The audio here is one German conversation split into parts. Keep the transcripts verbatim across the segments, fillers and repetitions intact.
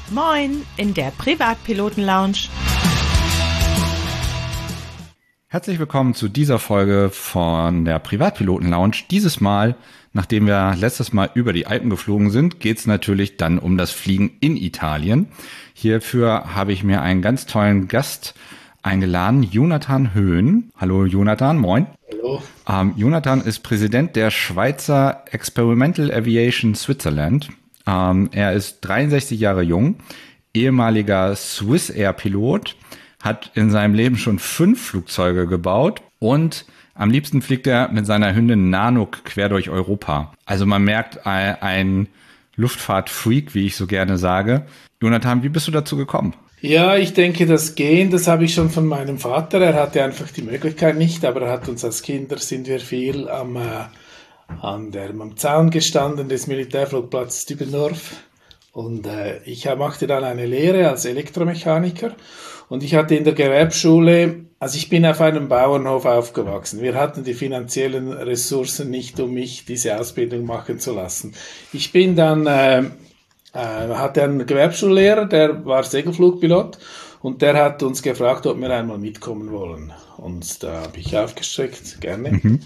Moin in der Privatpiloten-Lounge. Herzlich willkommen zu dieser Folge von der Privatpiloten-Lounge. Dieses Mal, nachdem wir letztes Mal über die Alpen geflogen sind, geht es natürlich dann um das Fliegen in Italien. Hierfür habe ich mir einen ganz tollen Gast eingeladen, Jonathan Höhn. Hallo Jonathan, moin. Hallo. Ähm, Jonathan ist Präsident der Schweizer Experimental Aviation Switzerland. Ähm, er ist dreiundsechzig Jahre jung, ehemaliger Swissair-Pilot, hat in seinem Leben schon fünf Flugzeuge gebaut und am liebsten fliegt er mit seiner Hündin Nanook quer durch Europa. Also man merkt ein, ein Luftfahrtfreak, wie ich so gerne sage. Jonathan, wie bist du dazu gekommen? Ja, ich denke, das Gehen, das habe ich schon von meinem Vater. Er hatte einfach die Möglichkeit nicht, aber er hat uns als Kinder, sind wir viel am, äh, an der, am Zaun gestanden des Militärflugplatzes Dübendorf. Und äh, ich machte dann eine Lehre als Elektromechaniker. Und ich hatte in der Gewerbeschule, also ich bin auf einem Bauernhof aufgewachsen. Wir hatten die finanziellen Ressourcen nicht, um mich diese Ausbildung machen zu lassen. Ich bin dann, äh, äh, hatte einen Gewerbschullehrer, der war Segelflugpilot und der hat uns gefragt, ob wir einmal mitkommen wollen. Und da habe ich aufgestreckt, gerne. Mhm.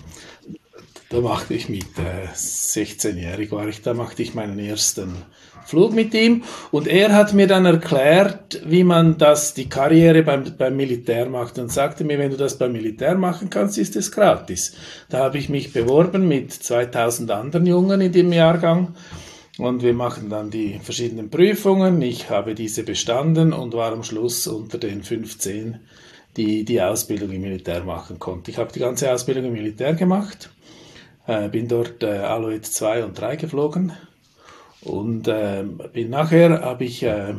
Da machte ich mit äh, sechzehnjährig war ich, da machte ich meinen ersten Flug mit ihm und er hat mir dann erklärt, wie man das, die Karriere beim, beim Militär macht und sagte mir, wenn du das beim Militär machen kannst, ist es gratis. Da habe ich mich beworben mit zweitausend anderen Jungen in dem Jahrgang und wir machen dann die verschiedenen Prüfungen. Ich habe diese bestanden und war am Schluss unter den fünfzehn, die die Ausbildung im Militär machen konnte. Ich habe die ganze Ausbildung im Militär gemacht, äh, bin dort äh, Alouette zwei und drei geflogen. Und äh, bin nachher habe ich äh,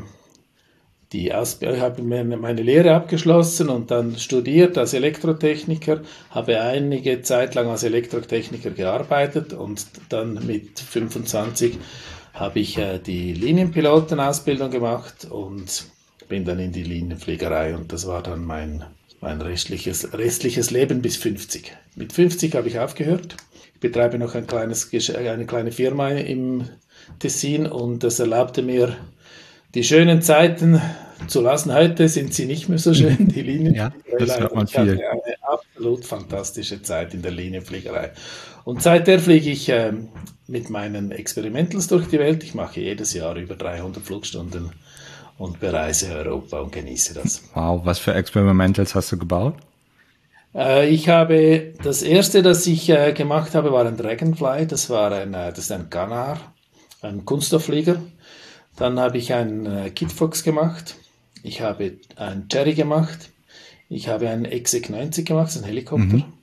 die Ausbildung, habe meine Lehre abgeschlossen und dann studiert als Elektrotechniker, habe einige Zeit lang als Elektrotechniker gearbeitet und dann mit fünfundzwanzig habe ich äh, die Linienpilotenausbildung gemacht und bin dann in die Linienfliegerei und das war dann mein, mein restliches, restliches Leben bis fünfzig. Mit fünfzig habe ich aufgehört. Ich betreibe noch ein kleines, eine kleine Firma im Tessin und das erlaubte mir, die schönen Zeiten zu lassen. Heute sind sie nicht mehr so schön, die Linien. Ja, das hört man ich hatte viel. eine absolut fantastische Zeit in der Linienfliegerei. Und seither fliege ich äh, mit meinen Experimentals durch die Welt. Ich mache jedes Jahr über dreihundert Flugstunden und bereise Europa und genieße das. Wow, was für Experimentals hast du gebaut? Äh, ich habe, das erste, das ich äh, gemacht habe, war ein Dragonfly. Das war ein, äh, das ist ein Gunnar. Ein Kunststoffflieger. Dann habe ich einen äh, Kitfox gemacht. Ich habe einen Cherry gemacht. Ich habe einen Exec neunzig gemacht, das ist ein Helikopter. Mhm.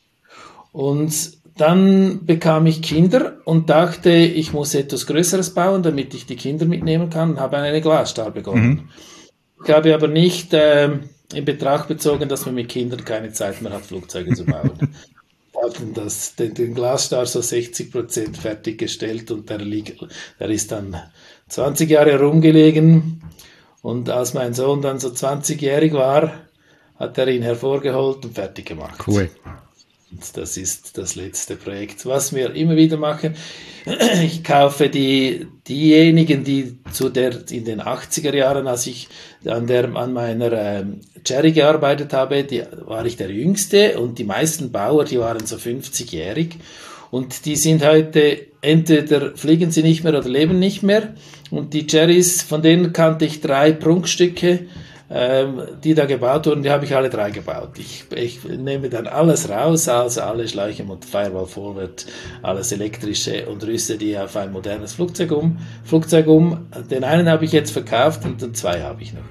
Und dann bekam ich Kinder und dachte, ich muss etwas Größeres bauen, damit ich die Kinder mitnehmen kann und habe eine Glasstar begonnen. Mhm. Ich habe aber nicht äh, in Betracht bezogen, dass man mit Kindern keine Zeit mehr hat, Flugzeuge zu bauen. hatten das, den, den Glasstar so sechzig Prozent fertiggestellt und der, liegt, der ist dann zwanzig Jahre rumgelegen und als mein Sohn dann so zwanzigjährig war, hat er ihn hervorgeholt und fertig gemacht. Cool. Und das ist das letzte Projekt, was wir immer wieder machen. Ich kaufe die, diejenigen, die zu der, in den achtziger Jahren, als ich an, der, an meiner ähm, Cherry gearbeitet habe, die, war ich der Jüngste und die meisten Bauer, die waren so fünfzigjährig und die sind heute, entweder fliegen sie nicht mehr oder leben nicht mehr und die Cherrys, von denen kannte ich drei Prunkstücke, die da gebaut wurden, die habe ich alle drei gebaut. Ich, ich nehme dann alles raus, also alle Schläuche und Firewall Forward, alles elektrische und rüste die auf ein modernes Flugzeug um. Flugzeug um. Den einen habe ich jetzt verkauft und den zwei habe ich noch.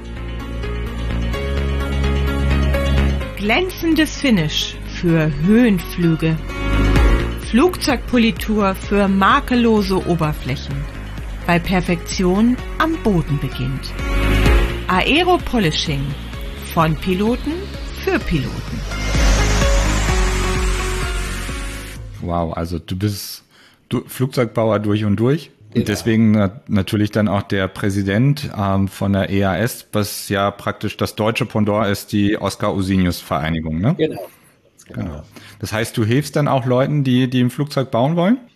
Glänzendes Finish für Höhenflüge. Flugzeugpolitur für makellose Oberflächen. Bei Perfektion am Boden beginnt. Aero-Polishing von Piloten für Piloten. Wow, also du bist du, Flugzeugbauer durch und durch. Und ja. Deswegen na, natürlich dann auch der Präsident ähm, von der E A S, was ja praktisch das deutsche Pendant ist, die Oscar-Usinius-Vereinigung, ne? Genau. Genau. Das heißt, du hilfst dann auch Leuten, die, die ein Flugzeug bauen wollen?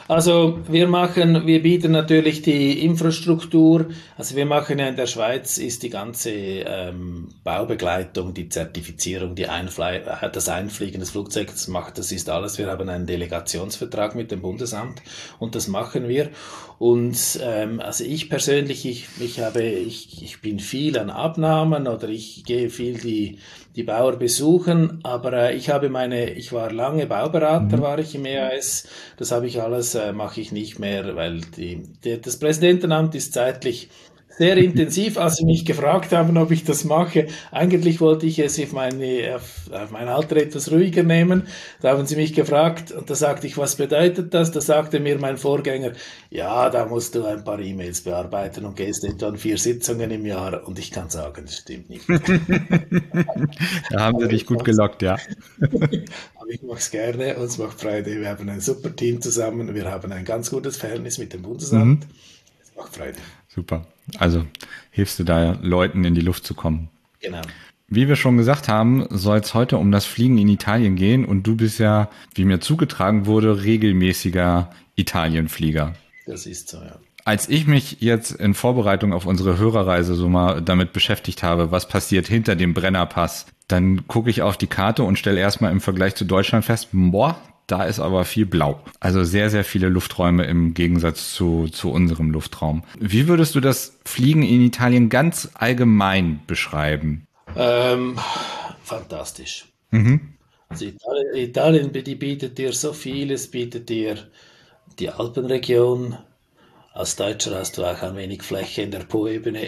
Also wir machen, wir bieten natürlich die Infrastruktur, also wir machen ja in der Schweiz ist die ganze ähm, Baubegleitung, die Zertifizierung, die Einfly das Einfliegen des Flugzeugs, das macht, das ist alles. Wir haben einen Delegationsvertrag mit dem Bundesamt und das machen wir. Und ähm, also ich persönlich, ich, ich habe, ich, ich bin viel an Abnahmen oder ich gehe viel die die Bauer besuchen, aber äh, ich habe meine, ich war lange Bauberater, Mhm. war ich im E A S, das habe ich alles, äh, mache ich nicht mehr, weil die, die, das Präsidentenamt ist zeitlich sehr intensiv, als sie mich gefragt haben, ob ich das mache. Eigentlich wollte ich es auf, meine, auf, auf mein Alter etwas ruhiger nehmen. Da haben sie mich gefragt und da sagte ich, was bedeutet das? Da sagte mir mein Vorgänger, ja, da musst du ein paar E-Mails bearbeiten und gehst etwa an vier Sitzungen im Jahr. Und ich kann sagen, das stimmt nicht. Da haben sie Aber dich ich gut mach's, gelockt, ja. aber ich mache es gerne und es macht Freude. Wir haben ein super Team zusammen. Wir haben ein ganz gutes Verhältnis mit dem Mhm. Bundesamt. Es macht Freude. Super. Also hilfst du da Leuten in die Luft zu kommen. Genau. Wie wir schon gesagt haben, soll es heute um das Fliegen in Italien gehen und du bist ja, wie mir zugetragen wurde, regelmäßiger Italienflieger. Das ist so, ja. Als ich mich jetzt in Vorbereitung auf unsere Hörerreise so mal damit beschäftigt habe, was passiert hinter dem Brennerpass, dann gucke ich auf die Karte und stelle erstmal im Vergleich zu Deutschland fest, boah, da ist aber viel blau. Also sehr, sehr viele Lufträume im Gegensatz zu, zu unserem Luftraum. Wie würdest du das Fliegen in Italien ganz allgemein beschreiben? Ähm, fantastisch. Mhm. Also Italien, Italien die bietet dir so viel, es bietet dir die Alpenregion. Als Deutscher hast du auch ein wenig Fläche in der Po-Ebene.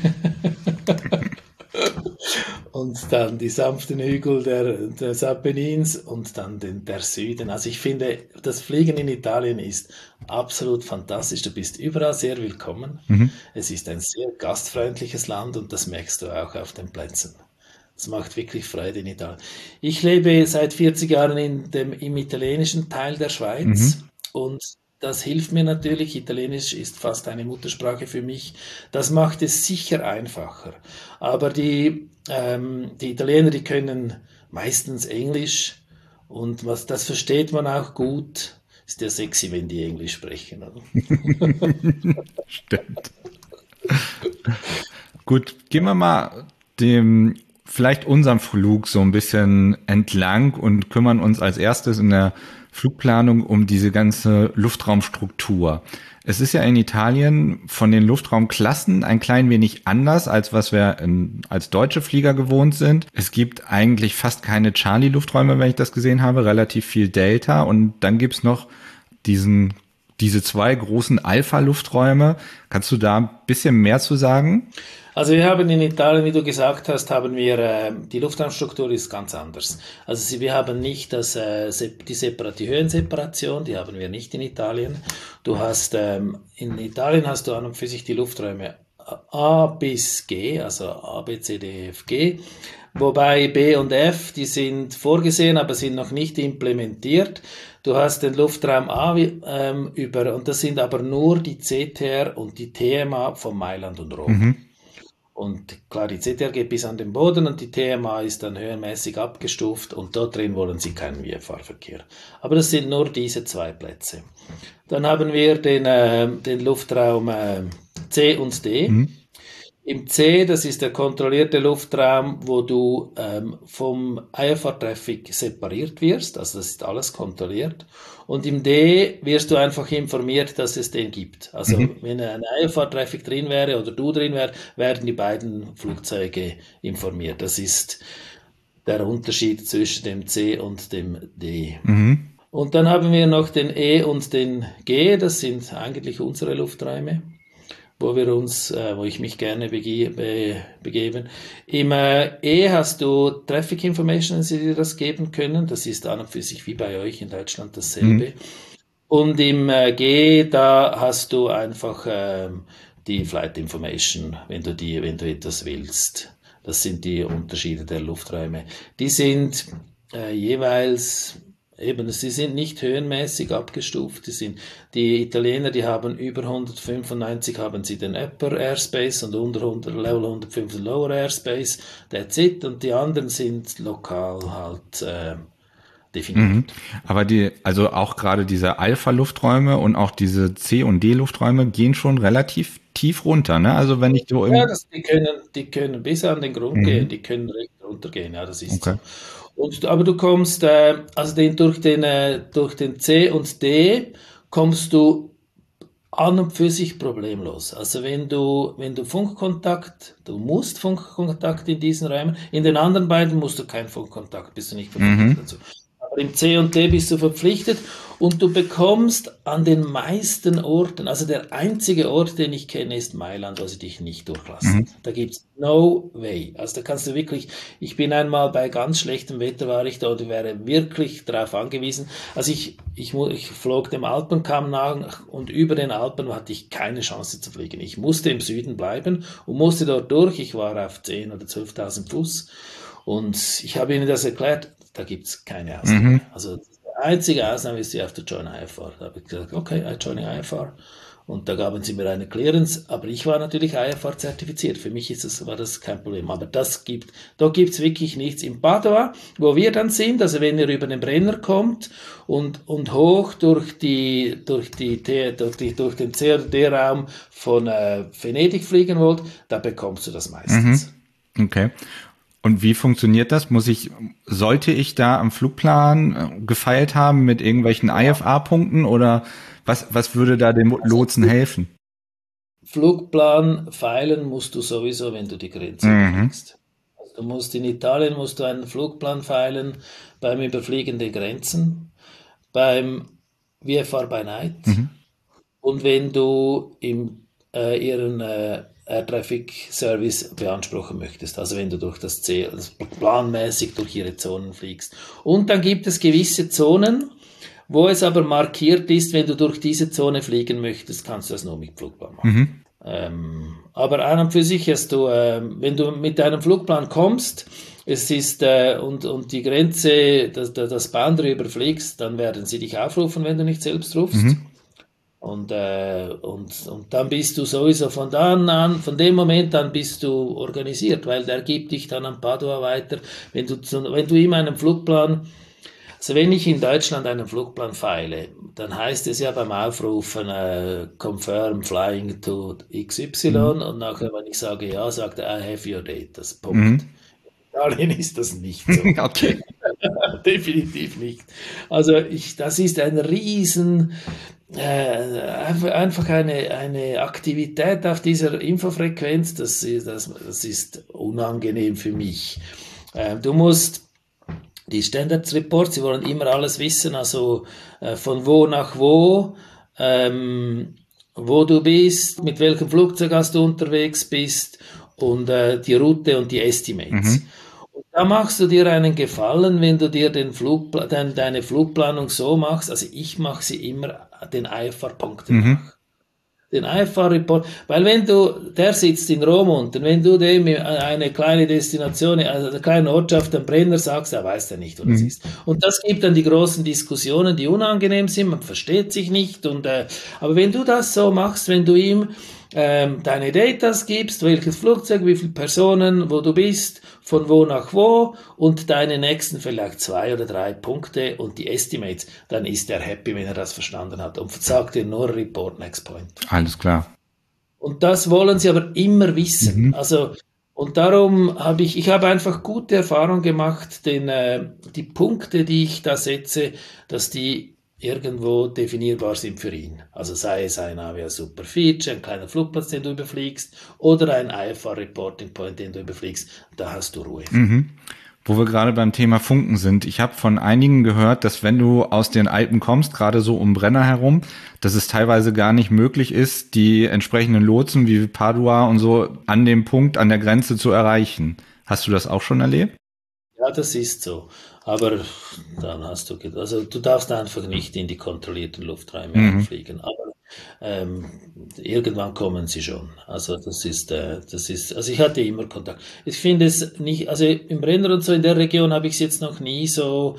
Und dann die sanften Hügel der, des Apennins und dann den, der Süden. Also ich finde, das Fliegen in Italien ist absolut fantastisch. Du bist überall sehr willkommen. Mhm. Es ist ein sehr gastfreundliches Land und das merkst du auch auf den Plätzen. Es macht wirklich Freude in Italien. Ich lebe seit vierzig Jahren in dem, im italienischen Teil der Schweiz Mhm. und das hilft mir natürlich. Italienisch ist fast eine Muttersprache für mich. Das macht es sicher einfacher. Aber die, ähm, die Italiener, die können meistens Englisch und was, das versteht man auch gut. Ist ja sexy, wenn die Englisch sprechen. Oder? Stimmt. Gut, gehen wir mal dem, vielleicht unserem Flug so ein bisschen entlang und kümmern uns als erstes in der Flugplanung um diese ganze Luftraumstruktur. Es ist ja in Italien von den Luftraumklassen ein klein wenig anders, als was wir in, als deutsche Flieger gewohnt sind. Es gibt eigentlich fast keine Charlie-Lufträume, wenn ich das gesehen habe, relativ viel Delta und dann gibt's noch diesen, diese zwei großen Alpha-Lufträume. Kannst du da ein bisschen mehr zu sagen? Also wir haben in Italien, wie du gesagt hast, haben wir, äh, die Luftraumstruktur ist ganz anders. Also sie, wir haben nicht das, äh, die, Separa die Höhenseparation, die haben wir nicht in Italien. Du hast, ähm, in Italien hast du an und für sich die Lufträume A bis G, also A, B, C, D, E, F, G. Wobei B und F, die sind vorgesehen, aber sind noch nicht implementiert. Du hast den Luftraum A ähm, über, und das sind aber nur die C T R und die T M A von Mailand und Rom. Mhm. Und klar, die C T R geht bis an den Boden und die T M A ist dann höhenmäßig abgestuft und dort drin wollen sie keinen V F R-Verkehr. Aber das sind nur diese zwei Plätze. Dann haben wir den, äh, den Luftraum äh, C und D. Mhm. Im C, das ist der kontrollierte Luftraum, wo du ähm, vom I F R-Traffic separiert wirst, also das ist alles kontrolliert. Und im D wirst du einfach informiert, dass es den gibt. Also Mhm. wenn ein I F R-Traffic drin wäre oder du drin wär, werden die beiden Flugzeuge informiert. Das ist der Unterschied zwischen dem C und dem D. Mhm. Und dann haben wir noch den E und den G, das sind eigentlich unsere Lufträume, wo wir uns, äh, wo ich mich gerne bege be begeben. Im äh, E hast du Traffic Information, die dir das geben können. Das ist an und für sich wie bei euch in Deutschland dasselbe. Mhm. Und im äh, G, da hast du einfach ähm, die Flight Information, wenn du die, wenn du etwas willst. Das sind die Unterschiede der Lufträume. Die sind äh, jeweils Eben, sie sind nicht höhenmäßig abgestuft. Die, sind, die Italiener, die haben über hundertfünfundneunzig haben sie den Upper Airspace und unter hundert, Level hundertfünf den Lower Airspace. That's it. Und die anderen sind lokal halt, äh, definiert. Mhm. Aber die, also auch gerade diese Alpha-Lufträume und auch diese C- und D-Lufträume gehen schon relativ tief runter, ne? Also wenn ich so im... Ja, das, die können, die können bis an den Grund Mhm. gehen, die können recht runtergehen, ja, das ist Okay. so. Und, aber du kommst, äh, also den, durch, den, äh, durch den C und D kommst du an und für sich problemlos. Also wenn du, wenn du Funkkontakt, du musst Funkkontakt in diesen Räumen, in den anderen beiden musst du keinen Funkkontakt, bist du nicht verpflichtet Mhm. dazu. Aber im C und D bist du verpflichtet und du bekommst an den meisten Orten, also der einzige Ort, den ich kenne, ist Mailand, wo sie dich nicht durchlassen. Mhm. Da gibt's no way. Also da kannst du wirklich, ich bin einmal bei ganz schlechtem Wetter war ich da und wäre wirklich darauf angewiesen. Also ich, ich, ich flog dem Alpenkamm nach und über den Alpen hatte ich keine Chance zu fliegen. Ich musste im Süden bleiben und musste dort durch. Ich war auf zehntausend oder zwölftausend Fuß und ich habe ihnen das erklärt, da gibt's keine Ausnahme. Mhm. Also die einzige Ausnahme ist, you have to join I F R. Da habe ich gesagt, okay, I join I F R. Und da gaben sie mir eine Clearance, aber ich war natürlich I F R zertifiziert. Für mich ist das, war das kein Problem. Aber das gibt, da gibt's wirklich nichts. In Padua, wo wir dann sind, also wenn ihr über den Brenner kommt und, und hoch durch die, durch die, durch die, durch den C und D-Raum von äh, Venedig fliegen wollt, da bekommst du das meistens. Mhm. Okay. Und wie funktioniert das? Muss ich, sollte ich da am Flugplan äh, gefeilt haben mit irgendwelchen I F A-Punkten oder was, was würde da dem Lotsen helfen? Flugplan feilen musst du sowieso, wenn du die Grenze Mhm. überfliegst. Also du musst in Italien musst du einen Flugplan feilen beim Überfliegen der Grenzen, beim V F R by Night Mhm. und wenn du im, äh, ihren äh, Air Traffic Service beanspruchen möchtest, also wenn du durch das Ziel, also planmäßig durch ihre Zonen fliegst. Und dann gibt es gewisse Zonen, wo es aber markiert ist, wenn du durch diese Zone fliegen möchtest, kannst du das nur mit Flugplan machen. Mhm. Ähm, aber an und für sich hast du, äh, wenn du mit deinem Flugplan kommst, es ist äh, und, und die Grenze, das, das Boundary überfliegst, dann werden sie dich aufrufen, wenn du nicht selbst rufst. Mhm. Und, äh, und, und dann bist du sowieso von da an, von dem Moment an bist du organisiert, weil der gibt dich dann an Padua weiter. Wenn du, zu, wenn du ihm einen Flugplan, also wenn ich in Deutschland einen Flugplan feile, dann heißt es ja beim Aufrufen äh, confirm flying to X Y Mhm. und nachher, wenn ich sage ja, sagt er I have your data. Punkt. Mhm. In Italien ist das nicht so. Okay. Definitiv nicht. Also ich, das ist ein riesen, äh, einfach eine, eine Aktivität auf dieser Infofrequenz, das, ist- das, das ist unangenehm für mich. Äh, du musst die Standards Reports, sie wollen immer alles wissen, also äh, von wo nach wo, ähm, wo du bist, mit welchem Flugzeug hast du unterwegs bist und äh, die Route und die Estimates. Mhm. Und da machst du dir einen Gefallen, wenn du dir den Flugpla dein, deine Flugplanung so machst, also ich mache sie immer den I F R-Punkten Mhm. nach. Den I F R-Report, weil wenn du, der sitzt in Rom unten, wenn du dem eine kleine Destination, also eine kleine Ortschaft am Brenner sagst, er weiß ja nicht, wo das Mhm. ist. Und das gibt dann die großen Diskussionen, die unangenehm sind, man versteht sich nicht. Und, äh, aber wenn du das so machst, wenn du ihm ähm, deine Datas gibst, welches Flugzeug, wie viele Personen, wo du bist, von wo nach wo und deine nächsten vielleicht zwei oder drei Punkte und die Estimates, dann ist er happy, wenn er das verstanden hat und sagt dir nur Report next point. Alles klar. Und das wollen sie aber immer wissen. Mhm. Also, und darum habe ich, ich habe einfach gute Erfahrung gemacht, denn äh, die Punkte, die ich da setze, dass die irgendwo definierbar sind für ihn. Also sei es ein Avia Super Feature, ein kleiner Flugplatz, den du überfliegst, oder ein I F R Reporting Point, den du überfliegst, da hast du Ruhe. Mhm. Wo wir gerade beim Thema Funken sind. Ich habe von einigen gehört, dass wenn du aus den Alpen kommst, gerade so um Brenner herum, dass es teilweise gar nicht möglich ist, die entsprechenden Lotsen wie Padua und so an dem Punkt an der Grenze zu erreichen. Hast du das auch schon erlebt? Ja, das ist so. Aber dann hast du, ge- also du darfst einfach nicht in die kontrollierten Lufträume Mhm. einfliegen. Aber ähm, irgendwann kommen sie schon. Also das ist, äh, das ist, also ich hatte immer Kontakt. Ich finde es nicht, also im Brenner und so in der Region habe ich es jetzt noch nie so.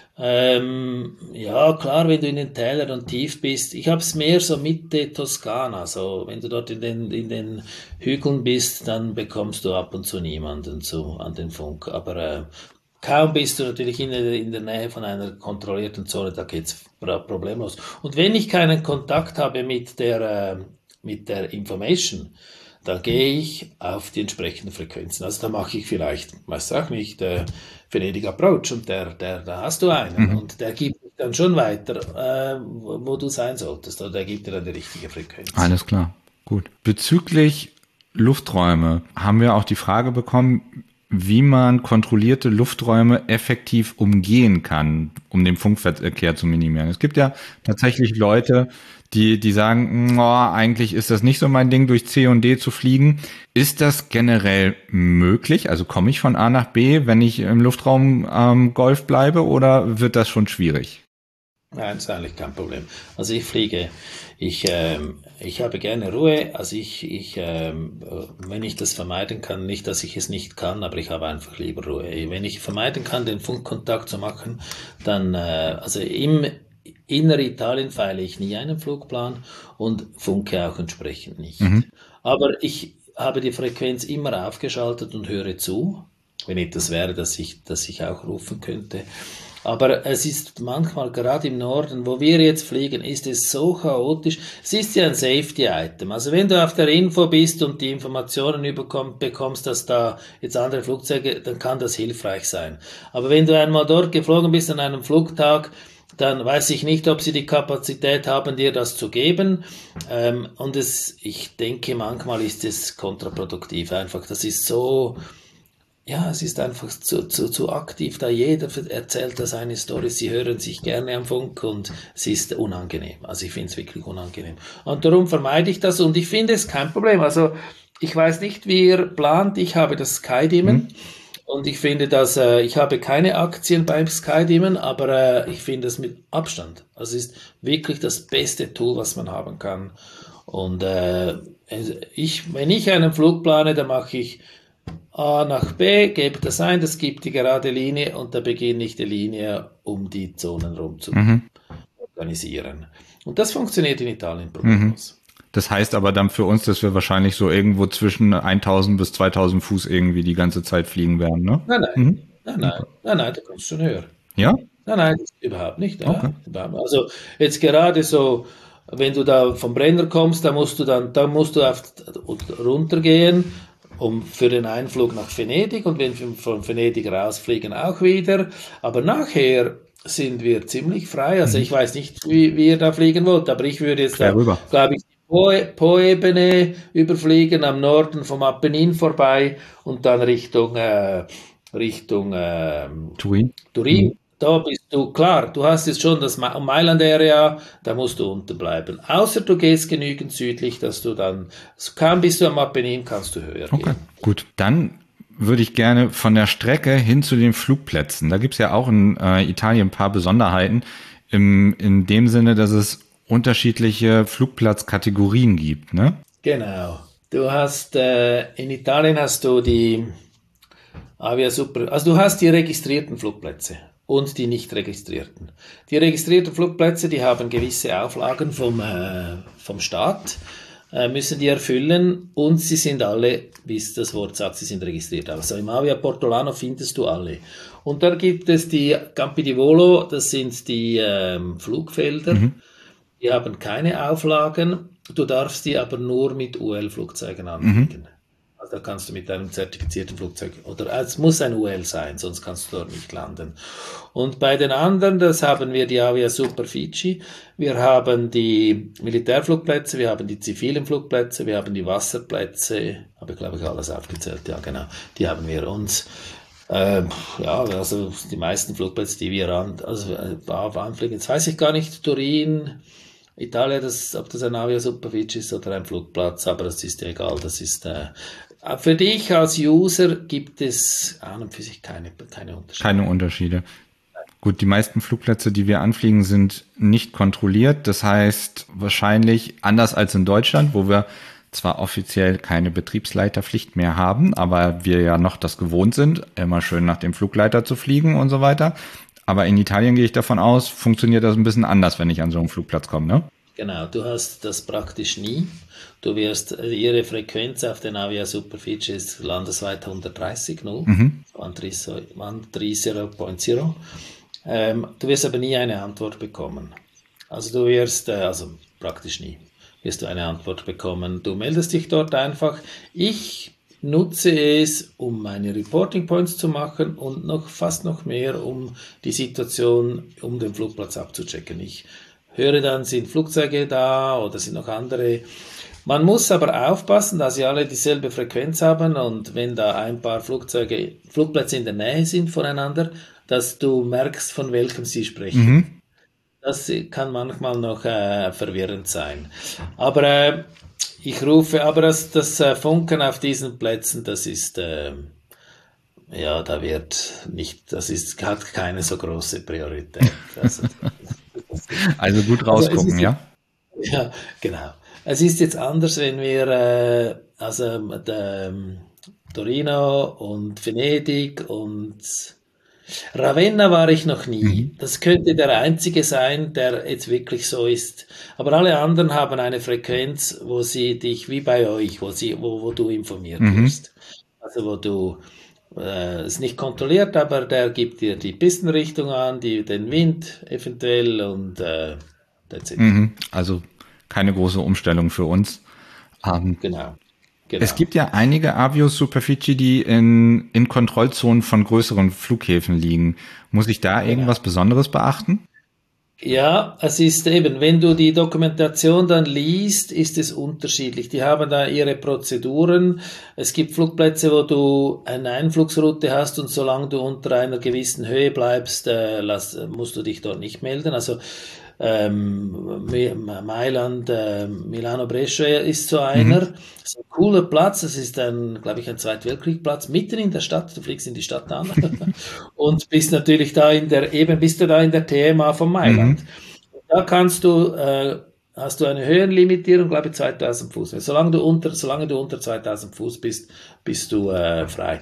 Ähm, ja, klar, wenn du in den Tälern und tief bist. Ich habe es mehr so Mitte Toskana. So, wenn du dort in den, in den Hügeln bist, dann bekommst du ab und zu niemanden zu, an den Funk. Aber äh, kaum bist du natürlich in der, in der Nähe von einer kontrollierten Zone, da geht's problemlos. Und wenn ich keinen Kontakt habe mit der, äh, mit der Information, dann gehe ich auf die entsprechenden Frequenzen. Also da mache ich vielleicht, weiß auch nicht, äh, Venedig Approach und der, der, da hast du einen mhm. und der gibt dann schon weiter, äh, wo, wo du sein solltest, oder der gibt dir dann die richtige Frequenz. Alles klar, gut. Bezüglich Lufträume haben wir auch die Frage bekommen, wie man kontrollierte Lufträume effektiv umgehen kann, um den Funkverkehr zu minimieren. Es gibt ja tatsächlich Leute, die die sagen, oh, eigentlich ist das nicht so mein Ding, durch C und D zu fliegen. Ist das generell möglich? Also komme ich von A nach B, wenn ich im Luftraum ähm, Golf bleibe, oder wird das schon schwierig? Nein, das ist eigentlich kein Problem. Also ich fliege, ich, ähm, ich habe gerne Ruhe, also ich, ich ähm, wenn ich das vermeiden kann, nicht, dass ich es nicht kann, aber ich habe einfach lieber Ruhe. Wenn ich vermeiden kann, den Funkkontakt zu machen, dann, äh, also im Inneritalien feile ich nie einen Flugplan und funke auch entsprechend nicht. Mhm. Aber ich habe die Frequenz immer aufgeschaltet und höre zu, wenn etwas wäre, dass ich, dass ich auch rufen könnte. Aber es ist manchmal, gerade im Norden, wo wir jetzt fliegen, ist es so chaotisch. Es ist ja ein Safety-Item. Also wenn du auf der Info bist und die Informationen überkomm, bekommst, dass da jetzt andere Flugzeuge, dann kann das hilfreich sein. Aber wenn du einmal dort geflogen bist an einem Flugtag, dann weiß ich nicht, ob sie die Kapazität haben, dir das zu geben. Ähm, und es, ich denke, manchmal ist es kontraproduktiv einfach. Das ist so... Ja, es ist einfach zu, zu, zu aktiv, da jeder erzählt da seine Story, sie hören sich gerne am Funk und es ist unangenehm. Also ich finde es wirklich unangenehm. Und darum vermeide ich das und ich finde es kein Problem. Also ich weiß nicht, wie ihr plant, ich habe das Skydimmen mhm. und ich finde, dass äh, ich habe keine Aktien beim Skydimmen, aber äh, ich finde es mit Abstand. Also es ist wirklich das beste Tool, was man haben kann. Und äh, ich, wenn ich einen Flug plane, dann mache ich A nach B, gebe das ein, das gibt die gerade Linie und da beginne ich die Linie, um die Zonen rum zu mhm. organisieren. Und das funktioniert in Italien problemlos. Mhm. Das heißt aber dann für uns, dass wir wahrscheinlich so irgendwo zwischen tausend bis zweitausend Fuß irgendwie die ganze Zeit fliegen werden, ne? Nein, nein, mhm. nein, nein, nein, nein, da kommst du schon höher. Ja? Nein, nein, überhaupt nicht. Ja. Okay. Also jetzt gerade so, wenn du da vom Brenner kommst, da musst du dann, da musst du auf, runtergehen, um für den Einflug nach Venedig und wenn wir von Venedig rausfliegen auch wieder. Aber nachher sind wir ziemlich frei. Also ich weiß nicht, wie, wie ihr da fliegen wollt, aber ich würde jetzt da, glaube ich, die Po-Ebene überfliegen, am Norden vom Apennin vorbei und dann Richtung, äh, Richtung äh, Turin. Turin. Mhm. Da bist du, klar, du hast jetzt schon das Mailand-Area, da musst du unten bleiben. Außer du gehst genügend südlich, dass du dann, kaum bist du am Apennin, kannst du höher okay, gehen. Gut. Dann würde ich gerne von der Strecke hin zu den Flugplätzen. Da gibt's ja auch in äh, Italien ein paar Besonderheiten, im, in dem Sinne, dass es unterschiedliche Flugplatzkategorien gibt, ne? Genau. Du hast, äh, in Italien hast du die Avia Super, also du hast die registrierten Flugplätze und die nicht registrierten. Die registrierten Flugplätze, die haben gewisse Auflagen vom, äh, vom Staat, äh, müssen die erfüllen und sie sind alle, wie es das Wort sagt, sie sind registriert. Also im Avia Portolano findest du alle. Und dann gibt es die Campi di Volo, das sind die ähm, Flugfelder, mhm. die haben keine Auflagen, du darfst die aber nur mit U L-Flugzeugen anfliegen. Mhm. Also da kannst du mit einem zertifizierten Flugzeug, oder es muss ein U L sein, sonst kannst du dort nicht landen. Und bei den anderen, das haben wir die Avia Superfici, wir haben die Militärflugplätze, wir haben die zivilen Flugplätze, wir haben die Wasserplätze, habe ich glaube ich alles aufgezählt, ja genau, die haben wir uns. Äh, ja, also die meisten Flugplätze, die wir an, also äh, anfliegen, jetzt weiß ich gar nicht, Turin, Italien, das, ob das ein Avia Superfici ist oder ein Flugplatz, aber das ist ja egal, das ist äh, für dich als User gibt es an und für sich keine, keine Unterschiede. Keine Unterschiede. Gut, die meisten Flugplätze, die wir anfliegen, sind nicht kontrolliert. Das heißt, wahrscheinlich anders als in Deutschland, wo wir zwar offiziell keine Betriebsleiterpflicht mehr haben, aber wir ja noch das gewohnt sind, immer schön nach dem Flugleiter zu fliegen und so weiter. Aber in Italien gehe ich davon aus, funktioniert das ein bisschen anders, wenn ich an so einen Flugplatz komme, ne? Genau, du hast das praktisch nie. Du wirst, äh, ihre Frequenz auf den Avia Superficie ist landesweit hundertdreißig, null, Mhm. eins drei null Punkt null. Ähm, du wirst aber nie eine Antwort bekommen. Also du wirst, äh, also praktisch nie, wirst du eine Antwort bekommen. Du meldest dich dort einfach. Ich nutze es, um meine Reporting Points zu machen und noch fast noch mehr, um die Situation um den Flugplatz abzuchecken. Ich höre dann, sind Flugzeuge da oder sind noch andere. Man muss aber aufpassen, dass sie alle dieselbe Frequenz haben und wenn da ein paar Flugzeuge, Flugplätze in der Nähe sind voneinander, dass du merkst, von welchem sie sprechen. Mhm. Das kann manchmal noch äh, verwirrend sein. Aber äh, ich rufe, aber das, das äh, Funken auf diesen Plätzen, das ist, äh, ja, da wird nicht, das ist, hat keine so große Priorität. Also, Also gut also es rausgucken, ist, ja? ja, genau. Es ist jetzt anders, wenn wir, äh, also mit, ähm, Torino und Venedig und Ravenna war ich noch nie. Mhm. Das könnte der einzige sein, der jetzt wirklich so ist. Aber alle anderen haben eine Frequenz, wo sie dich, wie bei euch, wo sie, wo, wo du informiert Mhm. wirst. Also wo du äh, es nicht kontrolliert, aber der gibt dir die Pistenrichtung an, die, den Wind eventuell und äh, that's it. Mhm. Also keine große Umstellung für uns. Ähm, Genau. Genau. Es gibt ja einige Avio Superficie, die in, in Kontrollzonen von größeren Flughäfen liegen. Muss ich da irgendwas Besonderes beachten? Ja, es ist eben, wenn du die Dokumentation dann liest, ist es unterschiedlich. Die haben da ihre Prozeduren. Es gibt Flugplätze, wo du eine Einflugsroute hast und solange du unter einer gewissen Höhe bleibst, äh, lass, musst du dich dort nicht melden. Also ähm, Mailand, äh, Milano Brescia ist so einer. Mhm. Das ist ein cooler Platz. Das ist ein, glaube ich, ein Zweitweltkriegplatz mitten in der Stadt. Du fliegst in die Stadt an und bist natürlich da in der, eben bist du da in der T M A von Mailand. Mhm. Da kannst du, äh, hast du eine Höhenlimitierung, glaube ich, zweitausend Fuß. Solange du unter, solange du unter zweitausend Fuß bist, bist du äh, frei.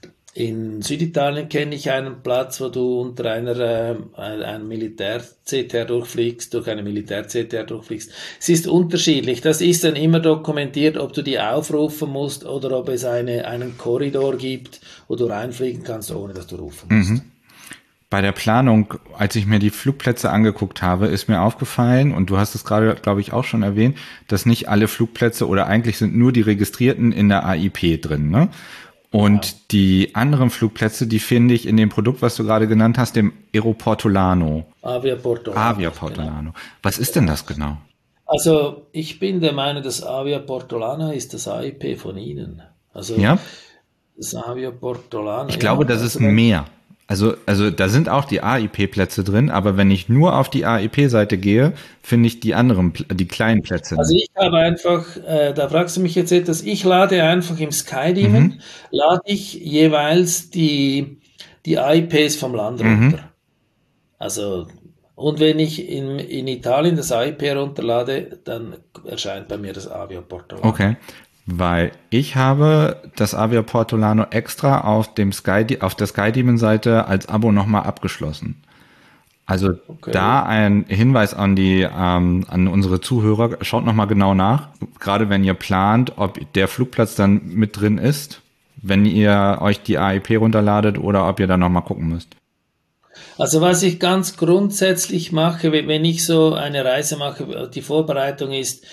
In Süditalien kenne ich einen Platz, wo du unter einer äh, ein Militär-C T R durchfliegst, durch eine Militär-C T R durchfliegst. Es ist unterschiedlich. Das ist dann immer dokumentiert, ob du die aufrufen musst oder ob es eine, einen Korridor gibt, wo du reinfliegen kannst, ohne dass du rufen musst. Mhm. Bei der Planung, als ich mir die Flugplätze angeguckt habe, ist mir aufgefallen, und du hast es gerade, glaube ich, auch schon erwähnt, dass nicht alle Flugplätze oder eigentlich sind nur die registrierten in der A I P drin, ne? Und ja. Die anderen Flugplätze, die finde ich in dem Produkt, was du gerade genannt hast, dem Aeroportolano. Avia Portolano. Avia Portolano. Genau. Was ist denn das genau? Also ich bin der Meinung, das Avia Portolano ist das A I P von Ihnen. Also ja? Das Avia Portolano. Ich glaube, ja, das also ist mehr. Also, also da sind auch die A I P-Plätze drin, aber wenn ich nur auf die A I P-Seite gehe, finde ich die anderen, die kleinen Plätze. Also ich habe einfach, äh, da fragst du mich jetzt etwas, ich lade einfach im SkyDemon, mhm. lade ich jeweils die, die A I Ps vom Land runter. Mhm. Also, und wenn ich in, in Italien das A I P runterlade, dann erscheint bei mir das Avia Portolano. Okay. Weil ich habe das Avia Portolano extra auf dem Sky, auf der SkyDemon-Seite als Abo nochmal abgeschlossen. Also okay. Da ein Hinweis an die, ähm, an unsere Zuhörer, schaut nochmal genau nach. Gerade wenn ihr plant, ob der Flugplatz dann mit drin ist, wenn ihr euch die A I P runterladet oder ob ihr da nochmal gucken müsst. Also was ich ganz grundsätzlich mache, wenn ich so eine Reise mache, die Vorbereitung ist,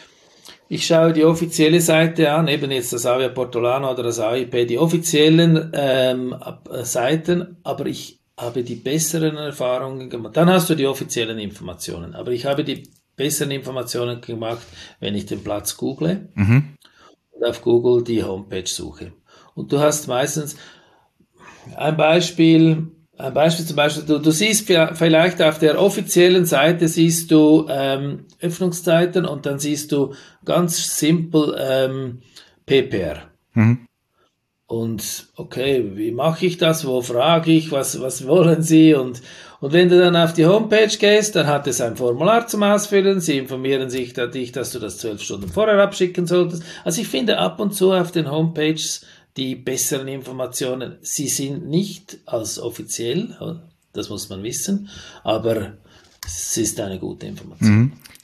ich schaue die offizielle Seite an, eben jetzt das Avia Portolano oder das A I P, die offiziellen ähm, Seiten, aber ich habe die besseren Erfahrungen gemacht. Dann hast du die offiziellen Informationen, aber ich habe die besseren Informationen gemacht, wenn ich den Platz google mhm. und auf Google die Homepage suche. Und du hast meistens ein Beispiel, ein Beispiel zum Beispiel, du, du siehst vielleicht auf der offiziellen Seite siehst du ähm, Öffnungszeiten und dann siehst du ganz simpel ähm, P P R. Mhm. Und okay, wie mache ich das? Wo frage ich? Was, was wollen Sie? Und, und wenn du dann auf die Homepage gehst, dann hat es ein Formular zum Ausfüllen. Sie informieren sich da, dich, dass du das zwölf Stunden vorher abschicken solltest. Also ich finde ab und zu auf den Homepages die besseren Informationen. Sie sind nicht als offiziell, das muss man wissen, aber es ist eine gute Information. Mhm.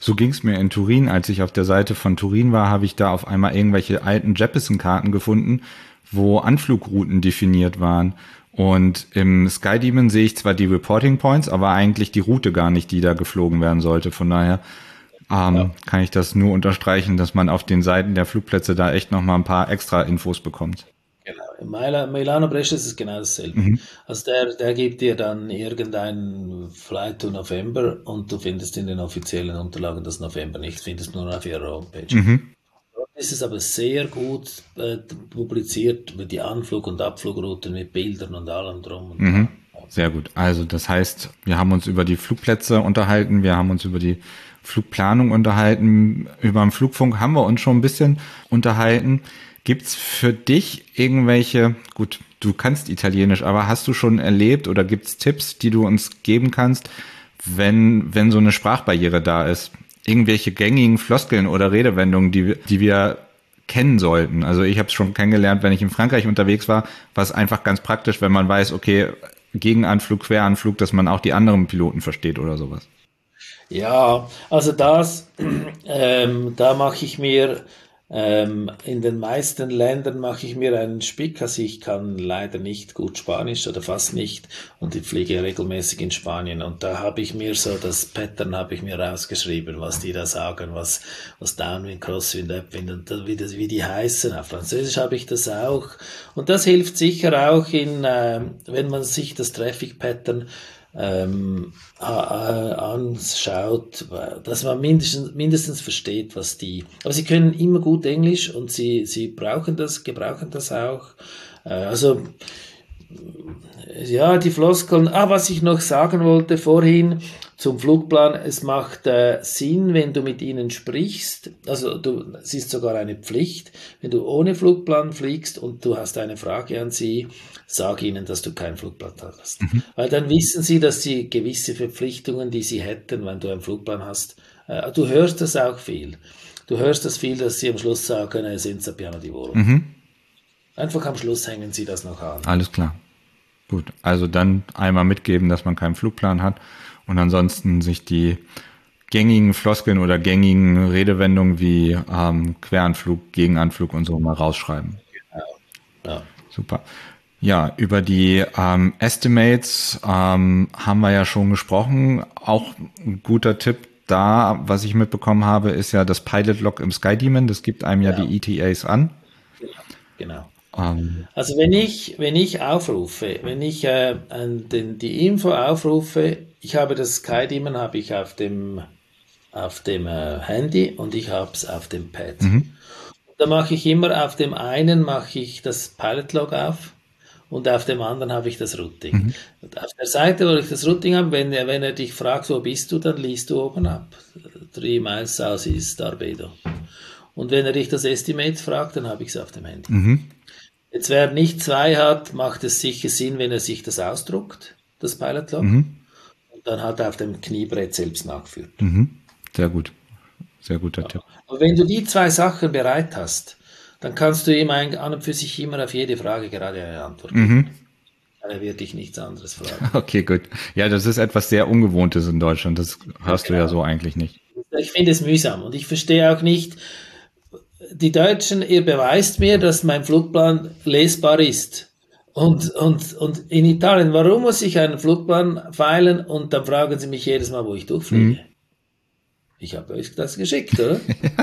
So ging es mir in Turin. Als ich auf der Seite von Turin war, habe ich da auf einmal irgendwelche alten Jeppesen-Karten gefunden, wo Anflugrouten definiert waren. Und im SkyDemon sehe ich zwar die Reporting Points, aber eigentlich die Route gar nicht, die da geflogen werden sollte. Von daher ähm, ja. kann ich das nur unterstreichen, dass man auf den Seiten der Flugplätze da echt noch mal ein paar extra Infos bekommt. Genau. In Milano Brescia ist es genau dasselbe. Mhm. Also der, der gibt dir dann irgendein Flight to November und du findest in den offiziellen Unterlagen das November nicht, findest nur auf ihrer Homepage. Mhm. Ist es aber sehr gut äh, publiziert mit die Anflug- und Abflugrouten mit Bildern und allem drum. Und mhm. Sehr gut. Also das heißt, wir haben uns über die Flugplätze unterhalten, wir haben uns über die Flugplanung unterhalten, über den Flugfunk haben wir uns schon ein bisschen unterhalten. Gibt's für dich irgendwelche, gut, du kannst Italienisch, aber hast du schon erlebt oder gibt's Tipps, die du uns geben kannst, wenn wenn so eine Sprachbarriere da ist? Irgendwelche gängigen Floskeln oder Redewendungen, die, die wir kennen sollten. Also ich habe es schon kennengelernt, wenn ich in Frankreich unterwegs war, war es einfach ganz praktisch, wenn man weiß, okay, Gegenanflug, Queranflug, dass man auch die anderen Piloten versteht oder sowas. Ja, also das, ähm, da mache ich mir Ähm, in den meisten Ländern mache ich mir einen Spick, also ich kann leider nicht gut Spanisch oder fast nicht und ich fliege regelmäßig in Spanien und da habe ich mir so das Pattern habe ich mir rausgeschrieben, was die da sagen, was, was Downwind, Crosswind, Upwind und wie, das, wie die heißen. Auf Französisch habe ich das auch und das hilft sicher auch in, äh, wenn man sich das Traffic Pattern ähm, anschaut, dass man mindestens, mindestens versteht, was die, aber sie können immer gut Englisch und sie, sie brauchen das, gebrauchen das auch, äh, also, ja, die Floskeln, ah, was ich noch sagen wollte vorhin zum Flugplan, es macht äh, Sinn, wenn du mit ihnen sprichst, also du, es ist sogar eine Pflicht, wenn du ohne Flugplan fliegst und du hast eine Frage an sie, sag ihnen, dass du keinen Flugplan hast. Mhm. Weil dann wissen sie, dass sie gewisse Verpflichtungen, die sie hätten, wenn du einen Flugplan hast, äh, du hörst das auch viel. Du hörst das viel, dass sie am Schluss sagen, äh, senza piano di volo. Mhm. Einfach am Schluss hängen sie das noch an. Alles klar. Gut, also dann einmal mitgeben, dass man keinen Flugplan hat und ansonsten sich die gängigen Floskeln oder gängigen Redewendungen wie ähm, Queranflug, Gegenanflug und so mal rausschreiben. Genau. Ja. Super. Ja, über die ähm, Estimates ähm, haben wir ja schon gesprochen. Auch ein guter Tipp da, was ich mitbekommen habe, ist ja das Pilot-Log im SkyDemon. Das gibt einem ja, ja die E T As an. Genau. Um. Also wenn ich wenn ich aufrufe, wenn ich äh, an den, die Info aufrufe, ich habe das SkyDemon habe ich auf dem auf dem äh, Handy und ich habe es auf dem Pad. Mhm. Da mache ich immer auf dem einen mache ich das Pilot-Log auf. Und auf dem anderen habe ich das Routing. Mhm. Auf der Seite, wo ich das Routing habe, wenn er, wenn er dich fragt, wo bist du, dann liest du oben ab. Three miles south is Darbedo. Und wenn er dich das Estimate fragt, dann habe ich es auf dem Handy. Mhm. Jetzt, wer nicht zwei hat, macht es sicher Sinn, wenn er sich das ausdruckt, das Pilot-Log. Mhm. Und dann hat er auf dem Kniebrett selbst nachgeführt. Mhm. Sehr gut. Sehr guter ja. Tipp. Aber wenn du die zwei Sachen bereit hast, dann kannst du ihm an und für sich immer auf jede Frage gerade eine Antwort geben. Mhm. Er wird dich nichts anderes fragen. Okay, gut. Ja, das ist etwas sehr Ungewohntes in Deutschland. Das hast ja, genau. du ja so eigentlich nicht. Ich finde es mühsam und ich verstehe auch nicht, die Deutschen, ihr beweist mir, dass mein Flugplan lesbar ist. Und, und, und in Italien, warum muss ich einen Flugplan feilen und dann fragen sie mich jedes Mal, wo ich durchfliege? Mhm. Ich habe euch das geschickt, oder?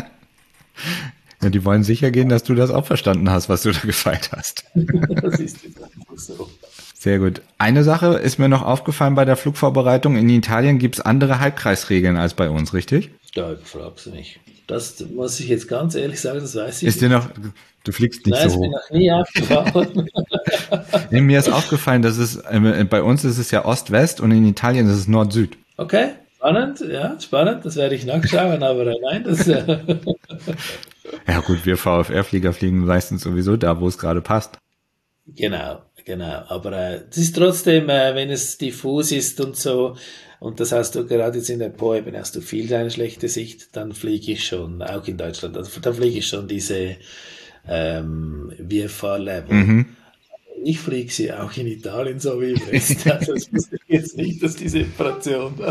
Ja, die wollen sicher gehen, dass du das auch verstanden hast, was du da gefeilt hast. Das ist einfach so. Sehr gut. Eine Sache ist mir noch aufgefallen bei der Flugvorbereitung. In Italien gibt es andere Halbkreisregeln als bei uns, richtig? Da fragst du mich. Das muss ich jetzt ganz ehrlich sagen, das weiß ich ist nicht. Dir noch, du fliegst nicht Nein, so hoch. Nein, ist mir noch nie aufgefallen. Nee, mir ist aufgefallen, dass es, äh, bei uns ist es ja Ost-West und in Italien ist es Nord-Süd. Okay, spannend, ja, spannend. Das werde ich nachschauen, aber nein, das... Äh Ja gut, wir VfR-Flieger fliegen meistens sowieso da, wo es gerade passt. Genau, genau. Aber es äh, ist trotzdem, äh, wenn es diffus ist und so, und das hast du gerade jetzt in der Po, eben hast du viel eine schlechte Sicht, dann fliege ich schon, auch in Deutschland, also, dann fliege ich schon diese ähm, V F R-Level. Mhm. ich fliege sie auch in Italien, so wie im Rest. Also das ist jetzt nicht, dass die Separation da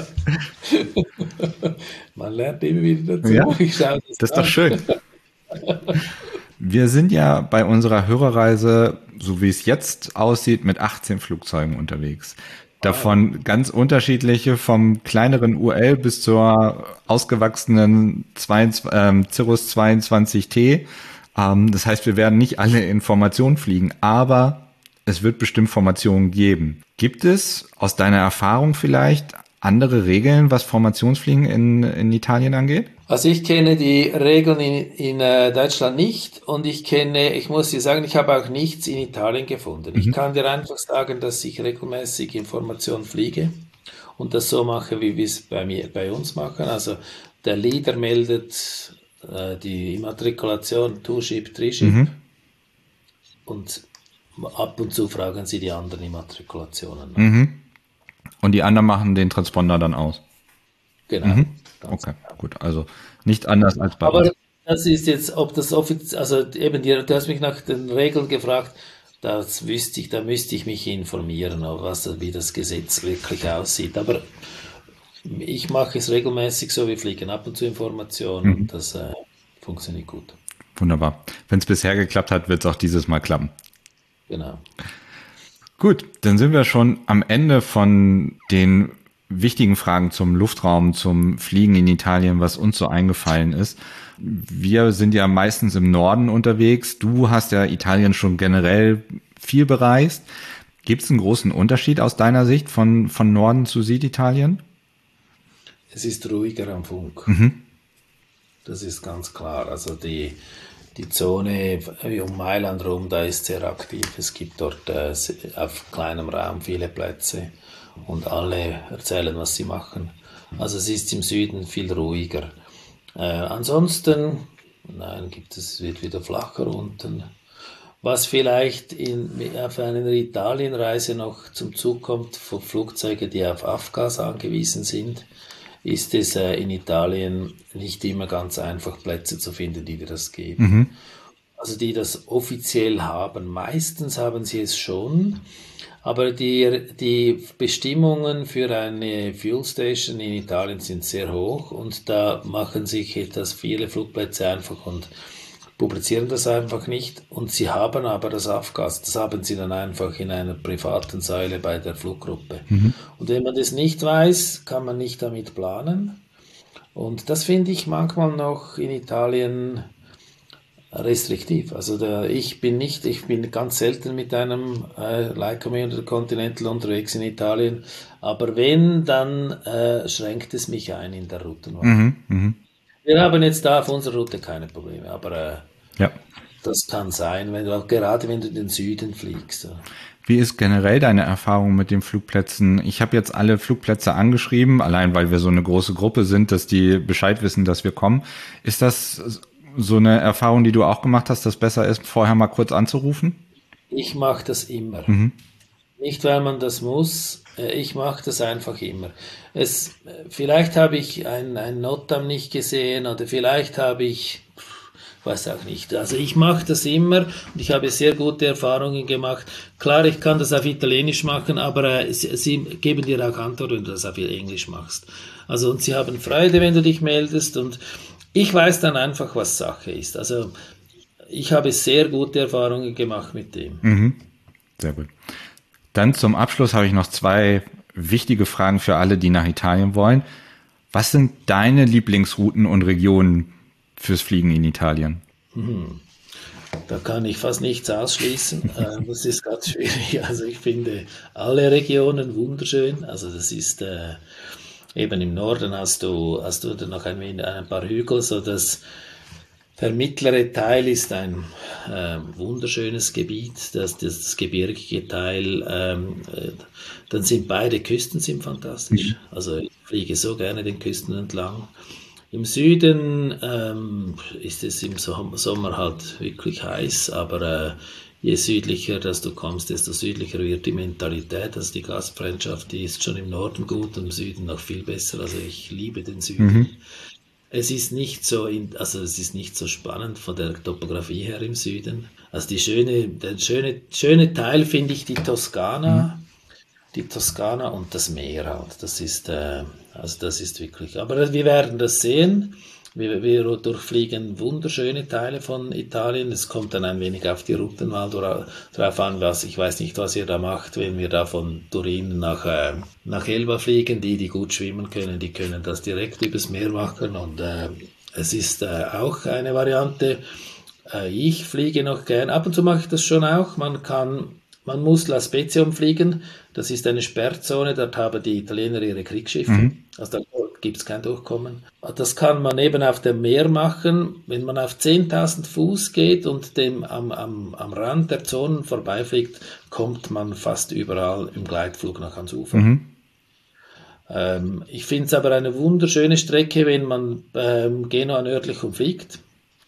man lernt immer wieder dazu. Ja, ich schaue das, das ist doch schön. Wir sind ja bei unserer Hörerreise, so wie es jetzt aussieht, mit achtzehn Flugzeugen unterwegs. Davon ganz unterschiedliche, vom kleineren U L bis zur ausgewachsenen zweiundzwanzig, ähm, Cirrus zweiundzwanzig T. Ähm, das heißt, wir werden nicht alle in Formation fliegen, aber es wird bestimmt Formationen geben. Gibt es aus deiner Erfahrung vielleicht andere Regeln, was Formationsfliegen in, in Italien angeht? Also ich kenne die Regeln in, in äh, Deutschland nicht und ich kenne, ich muss dir sagen, ich habe auch nichts in Italien gefunden. Mhm. Ich kann dir einfach sagen, dass ich regelmäßig in Formation fliege und das so mache, wie wir es bei mir, bei uns machen. Also der Leader meldet äh, die Immatrikulation, Two-Ship, Three-Ship Mhm. und ab und zu fragen sie die anderen Immatrikulationen nach. Mhm. Und die anderen machen den Transponder dann aus. Genau. Mhm. Ganz Okay, gut. Also nicht anders als bei Aber uns. das ist jetzt, ob das offiziell, also eben, die, du hast mich nach den Regeln gefragt, das wüsste ich, da müsste ich mich informieren, was, wie das Gesetz wirklich aussieht. Aber ich mache es regelmäßig so, wir fliegen ab und zu Informationen Mhm. und das äh, funktioniert gut. Wunderbar. Wenn es bisher geklappt hat, wird es auch dieses Mal klappen. Genau. Gut, dann sind wir schon am Ende von den wichtigen Fragen zum Luftraum, zum Fliegen in Italien, was uns so eingefallen ist. Wir sind ja meistens im Norden unterwegs. Du hast ja Italien schon generell viel bereist. Gibt es einen großen Unterschied aus deiner Sicht von, von Norden zu Süditalien? Es ist ruhiger am Funk. Mhm. Das ist ganz klar. Also die, die Zone um Mailand rum, da ist sehr aktiv. Es gibt dort äh, auf kleinem Raum viele Plätze und alle erzählen, was sie machen. Also es ist im Süden viel ruhiger. Äh, ansonsten, nein, gibt es, wird wieder flacher unten. Was vielleicht in, auf einer Italienreise noch zum Zug kommt, für Flugzeuge, die auf Avgas angewiesen sind, ist es äh, in Italien nicht immer ganz einfach, Plätze zu finden, die dir das geben. Mhm. Also die das offiziell haben. Meistens haben sie es schon, aber die, die Bestimmungen für eine Fuel Station in Italien sind sehr hoch und da machen sich etwas viele Flugplätze einfach und publizieren das einfach nicht. Und sie haben aber das Avgas, das haben sie dann einfach in einer privaten Säule bei der Fluggruppe. Mhm. Und wenn man das nicht weiß, kann man nicht damit planen. Und das finde ich manchmal noch in Italien restriktiv. Also der, ich bin nicht, ich bin ganz selten mit einem äh, Leica Continental unterwegs in Italien, aber wenn, dann äh, schränkt es mich ein in der Routenwahl. Mhm. Mhm. Wir haben jetzt da auf unserer Route keine Probleme, aber äh, Ja. das kann sein, wenn du, gerade wenn du in den Süden fliegst. Ja. Wie ist generell deine Erfahrung mit den Flugplätzen? Ich habe jetzt alle Flugplätze angeschrieben, allein weil wir so eine große Gruppe sind, dass die Bescheid wissen, dass wir kommen. Ist das so eine Erfahrung, die du auch gemacht hast, dass es besser ist, vorher mal kurz anzurufen? Ich mache das immer. Mhm. Nicht, weil man das muss, ich mache das einfach immer. Es, vielleicht habe ich ein, ein Notam nicht gesehen oder vielleicht habe ich, weiß auch nicht. Also ich mache das immer und ich habe sehr gute Erfahrungen gemacht. Klar, ich kann das auf Italienisch machen, aber äh, sie, sie geben dir auch Antwort, wenn du das auf Englisch machst. Also und sie haben Freude, wenn du dich meldest und ich weiß dann einfach, was Sache ist. Also ich habe sehr gute Erfahrungen gemacht mit dem. Mhm. Sehr gut. Dann zum Abschluss habe ich noch zwei wichtige Fragen für alle, die nach Italien wollen. Was sind deine Lieblingsrouten und Regionen fürs Fliegen in Italien? Hm. Da kann ich fast nichts ausschließen. Das ist ganz schwierig. Also ich finde alle Regionen wunderschön. Also das ist äh, eben im Norden hast du hast du noch ein, ein paar Hügel, so dass der mittlere Teil ist ein äh, wunderschönes Gebiet, das, das, das gebirgige Teil, ähm, äh, dann sind beide Küsten sind fantastisch. Also ich fliege so gerne den Küsten entlang. Im Süden ähm, ist es im Sommer halt wirklich heiß, aber äh, je südlicher dass du kommst, desto südlicher wird die Mentalität. Also die Gastfreundschaft, die ist schon im Norden gut und im Süden noch viel besser. Also ich liebe den Süden. Mhm. es ist nicht so, in, also es ist nicht so spannend von der Topografie her im Süden. Also die schöne, der schöne, schöne Teil finde ich die Toskana, mhm. die Toskana und das Meer halt. Das ist, äh, also das ist wirklich. Aber wir werden das sehen. Wir, wir durchfliegen wunderschöne Teile von Italien. Es kommt dann ein wenig auf die Routen mal drauf an, was, ich weiß nicht, was ihr da macht, wenn wir da von Turin nach, äh, nach Elba fliegen. Die, die gut schwimmen können, die können das direkt übers Meer machen. Und äh, es ist äh, auch eine Variante. Äh, ich fliege noch gern. Ab und zu mache ich das schon auch. Man kann, man muss La Spezia umfliegen. Das ist eine Sperrzone. Dort haben die Italiener ihre Kriegsschiffe. Mhm. Also da gibt es kein Durchkommen. Das kann man eben auf dem Meer machen, wenn man auf zehntausend Fuß geht und dem am, am, am Rand der Zonen vorbeifliegt, kommt man fast überall im Gleitflug noch ans Ufer. Mhm. Ähm, ich finde es aber eine wunderschöne Strecke, wenn man ähm, Genua nördlich umfliegt,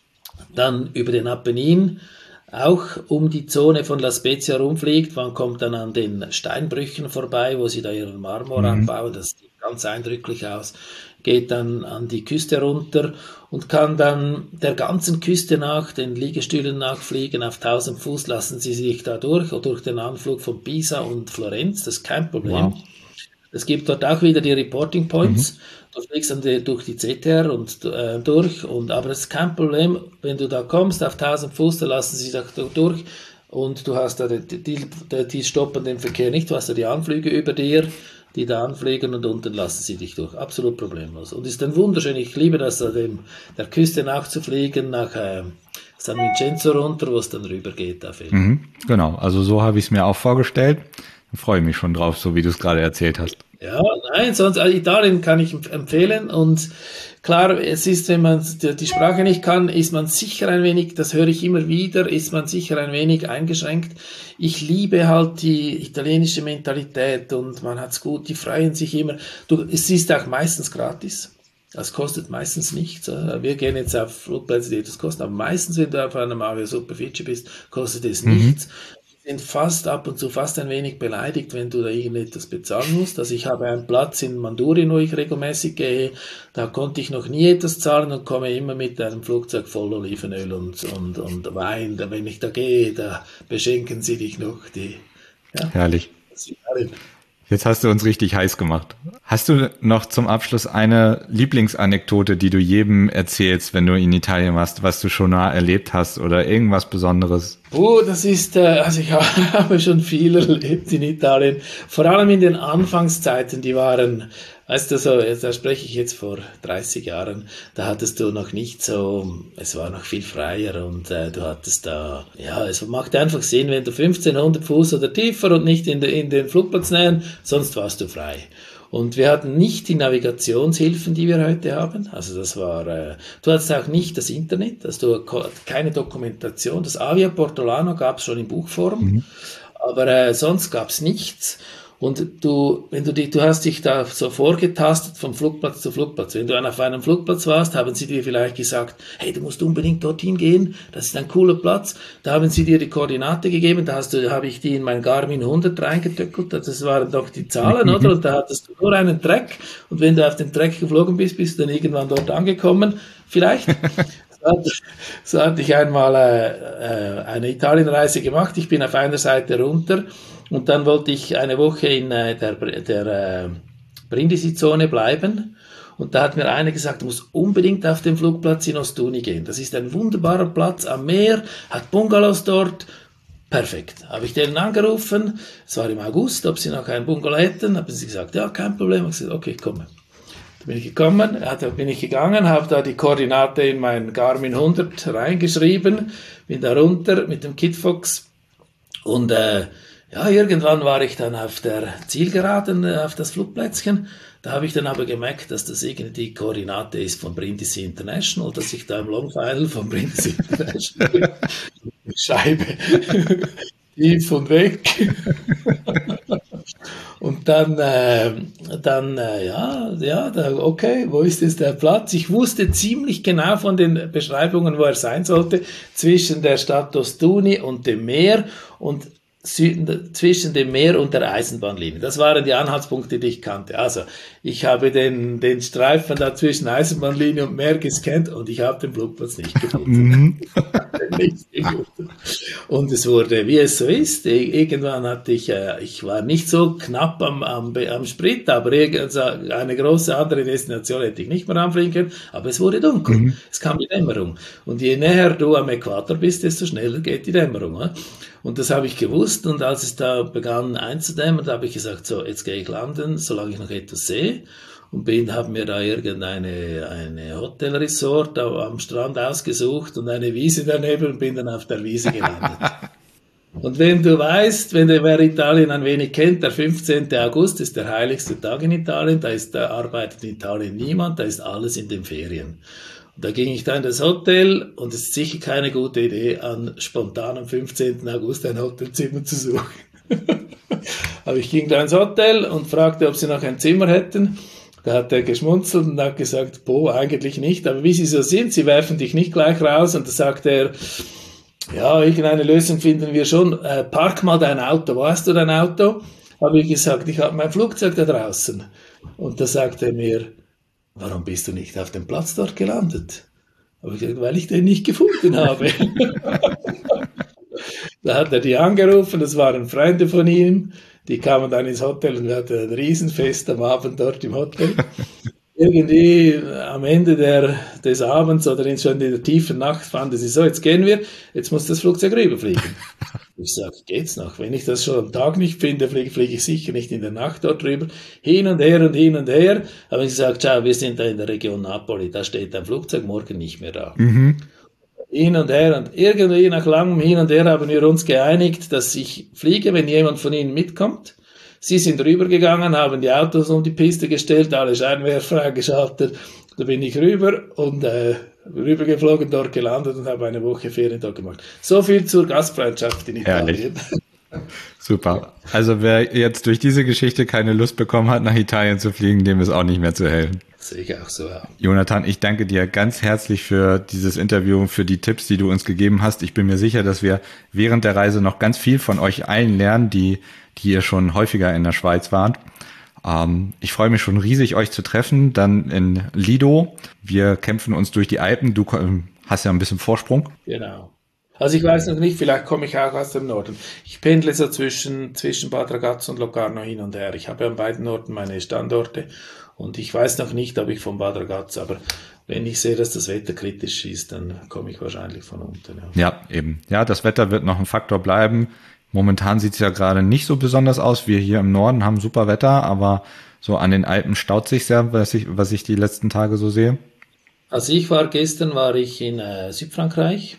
dann über den Apennin auch um die Zone von La Spezia rumfliegt. Man kommt dann an den Steinbrüchen vorbei, wo sie da ihren Marmor mhm. anbauen. Das sieht ganz eindrücklich aus. Geht dann an die Küste runter und kann dann der ganzen Küste nach, den Liegestühlen nachfliegen. Auf tausend Fuß lassen sie sich da durch, oder durch den Anflug von Pisa und Florenz. Das ist kein Problem. Wow. Es gibt dort auch wieder die Reporting Points. Mhm. Du fliegst dann die, durch die Z T R und äh, durch, und, aber es ist kein Problem, wenn du da kommst auf tausend Fuß, da lassen sie sich da durch und du hast da die, die, die, die stoppen den Verkehr nicht, du hast da die Anflüge über dir, die da anfliegen und unten lassen sie dich durch. Absolut problemlos. Und ist dann wunderschön, ich liebe das, da dem, der Küste nachzufliegen, nach äh, San Vincenzo runter, wo es dann rüber geht. Mhm, genau, also so habe ich es mir auch vorgestellt. Da freue ich mich schon drauf, so wie du es gerade erzählt hast. Ja, nein, sonst also Italien kann ich empfehlen, und klar, es ist, wenn man die Sprache nicht kann, ist man sicher ein wenig, das höre ich immer wieder, ist man sicher ein wenig eingeschränkt. Ich liebe halt die italienische Mentalität und man hat's gut, die freuen sich immer. Du, es ist auch meistens gratis. Das kostet meistens nichts. Wir gehen jetzt auf Flugplätze, die das kosten, aber meistens, wenn du auf einem Avio Superficie bist, kostet es nichts. Mhm. Sind fast ab und zu fast ein wenig beleidigt, wenn du da irgendetwas bezahlen musst. Also ich habe einen Platz in Mandurin, wo ich regelmäßig gehe, da konnte ich noch nie etwas zahlen und komme immer mit einem Flugzeug voll Olivenöl und, und, und Wein. Da, wenn ich da gehe, da beschenken sie dich noch. Die, ja, herrlich. Jetzt hast du uns richtig heiß gemacht. Hast du noch zum Abschluss eine Lieblingsanekdote, die du jedem erzählst, wenn du in Italien warst, was du schon nah erlebt hast oder irgendwas Besonderes? Oh, das ist, also ich habe schon viel erlebt in Italien, vor allem in den Anfangszeiten, die waren, weißt du, so, da spreche ich jetzt vor dreißig Jahren, da hattest du noch nicht so, es war noch viel freier und äh, du hattest da, ja, es macht einfach Sinn, wenn du fünfzehnhundert Fuß oder tiefer und nicht in, de, in den Flugplatznähen, sonst warst du frei. Und wir hatten nicht die Navigationshilfen, die wir heute haben. Also das war, äh, du hattest auch nicht das Internet, also du keine Dokumentation. Das Avia Portolano gab es schon in Buchform, mhm. aber äh, sonst gab es nichts. Und du, wenn du die, du hast dich da so vorgetastet vom Flugplatz zu Flugplatz. Wenn du auf einem Flugplatz warst, haben sie dir vielleicht gesagt, hey, du musst unbedingt dorthin gehen, das ist ein cooler Platz. Da haben sie dir die Koordinate gegeben, da hast du, da habe ich die in mein Garmin hundert reingetöckelt, das waren doch die Zahlen, oder? Und da hattest du nur einen Track, und wenn du auf den Track geflogen bist, bist du dann irgendwann dort angekommen. Vielleicht. So hatte ich einmal äh, eine Italienreise gemacht. Ich bin auf einer Seite runter und dann wollte ich eine Woche in äh, der, der äh, Brindisi-Zone bleiben. Und da hat mir einer gesagt, du musst unbedingt auf den Flugplatz in Ostuni gehen. Das ist ein wunderbarer Platz am Meer, hat Bungalows dort. Perfekt. Habe ich denen angerufen, es war im August, ob sie noch einen Bungalow hätten. Haben sie gesagt, ja, kein Problem. Ich habe gesagt, okay, ich komme. Da bin ich gekommen, da bin ich gegangen, habe da die Koordinate in mein Garmin hundert reingeschrieben, bin da runter mit dem Kitfox und äh, ja, irgendwann war ich dann auf der Zielgeraden, äh, auf das Flugplätzchen. Da habe ich dann aber gemerkt, dass das irgendwie die Koordinate ist von Brindisi International, dass ich da im Long Final von Brindisi International bin. Scheibe tief und weg. Und dann, äh, dann äh, ja, ja, da, okay, wo ist jetzt der Platz? Ich wusste ziemlich genau von den Beschreibungen, wo er sein sollte, zwischen der Stadt Ostuni und dem Meer. Und zwischen dem Meer und der Eisenbahnlinie. Das waren die Anhaltspunkte, die ich kannte. Also, ich habe den, den Streifen da zwischen Eisenbahnlinie und Meer gescannt und ich habe den Flugplatz nicht gefunden. nicht gefunden. Und es wurde, wie es so ist, irgendwann hatte ich, ich war nicht so knapp am, am, am Sprit, aber eine große andere Destination hätte ich nicht mehr anfliegen können, aber es wurde dunkel. Mhm. Es kam die Dämmerung. Und je näher du am Äquator bist, desto schneller geht die Dämmerung. Oder? Und das habe ich gewusst, und als es da begann einzudämmern, da habe ich gesagt, so, jetzt gehe ich landen, solange ich noch etwas sehe, und bin, habe mir da irgendeine eine Hotelresort am Strand ausgesucht und eine Wiese daneben und bin dann auf der Wiese gelandet. Und wenn du weißt, wenn der, wer Italien ein wenig kennt, der fünfzehnte August ist der heiligste Tag in Italien, da ist, da arbeitet in Italien niemand, da ist alles in den Ferien. Da ging ich dann in das Hotel, und es ist sicher keine gute Idee, an spontan am fünfzehnten August ein Hotelzimmer zu suchen. Aber ich ging da ins Hotel und fragte, ob sie noch ein Zimmer hätten. Da hat er geschmunzelt und hat gesagt, boah, eigentlich nicht, aber wie sie so sind, sie werfen dich nicht gleich raus. Und da sagte er, ja, irgendeine Lösung finden wir schon, äh, park mal dein Auto. Wo hast du dein Auto? Habe ich gesagt, ich habe mein Flugzeug da draußen. Und da sagte er mir, warum bist du nicht auf dem Platz dort gelandet? Aber ich gesagt, weil ich den nicht gefunden habe. Da hat er die angerufen, das waren Freunde von ihm, die kamen dann ins Hotel und wir hatten ein Riesenfest am Abend dort im Hotel. Irgendwie am Ende der, des Abends oder in, schon in der tiefen Nacht fanden sie so, jetzt gehen wir, jetzt muss das Flugzeug rüberfliegen. Ich sage, geht's noch? Wenn ich das schon am Tag nicht finde, fliege, fliege ich sicher nicht in der Nacht dort rüber. Hin und her und hin und her. Aber ich gesagt, schau, wir sind da in der Region Napoli, da steht ein Flugzeug morgen nicht mehr da. Mhm. Hin und her, und irgendwie nach langem Hin und Her haben wir uns geeinigt, dass ich fliege, wenn jemand von Ihnen mitkommt. Sie sind rübergegangen, haben die Autos um die Piste gestellt, alle Scheinwerfer eingeschaltet. Da bin ich rüber und äh, rübergeflogen, dort gelandet und habe eine Woche Ferien dort gemacht. So viel zur Gastfreundschaft in Italien. Herrlich. Super. Also wer jetzt durch diese Geschichte keine Lust bekommen hat, nach Italien zu fliegen, dem ist auch nicht mehr zu helfen. Sehe ich auch so, ja. Jonathan, ich danke dir ganz herzlich für dieses Interview, für die Tipps, die du uns gegeben hast. Ich bin mir sicher, dass wir während der Reise noch ganz viel von euch allen lernen, die, die ihr schon häufiger in der Schweiz wart. Ähm, ich freue mich schon riesig, euch zu treffen, dann in Lido. Wir kämpfen uns durch die Alpen. Du hast ja ein bisschen Vorsprung. Genau. Also ich weiß noch nicht, vielleicht komme ich auch aus dem Norden. Ich pendle so zwischen, zwischen Bad Ragaz und Locarno hin und her. Ich habe an beiden Orten meine Standorte und ich weiß noch nicht, ob ich von Bad Ragaz, aber wenn ich sehe, dass das Wetter kritisch ist, dann komme ich wahrscheinlich von unten. Ja. ja, eben. Ja, das Wetter wird noch ein Faktor bleiben. Momentan sieht es ja gerade nicht so besonders aus. Wir hier im Norden haben super Wetter, aber so an den Alpen staut sich sehr, was ich, was ich die letzten Tage so sehe. Also ich war gestern, war ich in äh, Südfrankreich.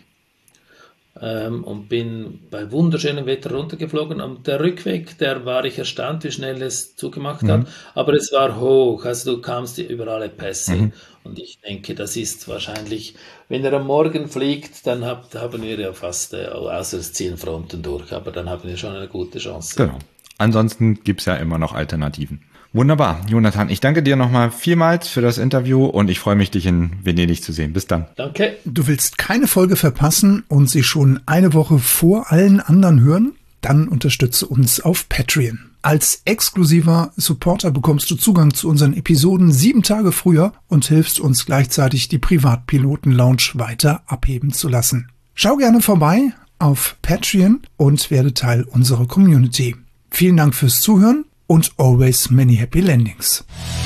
Ähm, und bin bei wunderschönem Wetter runtergeflogen. Und der Rückweg, der war ich erstaunt, wie schnell es zugemacht mhm. hat. Aber es war hoch, also du kamst über alle Pässe. Mhm. Und ich denke, das ist wahrscheinlich, wenn er am Morgen fliegt, dann habt, haben wir ja fast, äh, außer es ziehen Fronten durch, aber dann haben wir schon eine gute Chance. Genau. Ansonsten gibt's ja immer noch Alternativen. Wunderbar. Jonathan, ich danke dir nochmal vielmals für das Interview und ich freue mich, dich in Venedig zu sehen. Bis dann. Danke. Du willst keine Folge verpassen und sie schon eine Woche vor allen anderen hören? Dann unterstütze uns auf Patreon. Als exklusiver Supporter bekommst du Zugang zu unseren Episoden sieben Tage früher und hilfst uns gleichzeitig, die Privatpiloten-Lounge weiter abheben zu lassen. Schau gerne vorbei auf Patreon und werde Teil unserer Community. Vielen Dank fürs Zuhören und always many happy landings.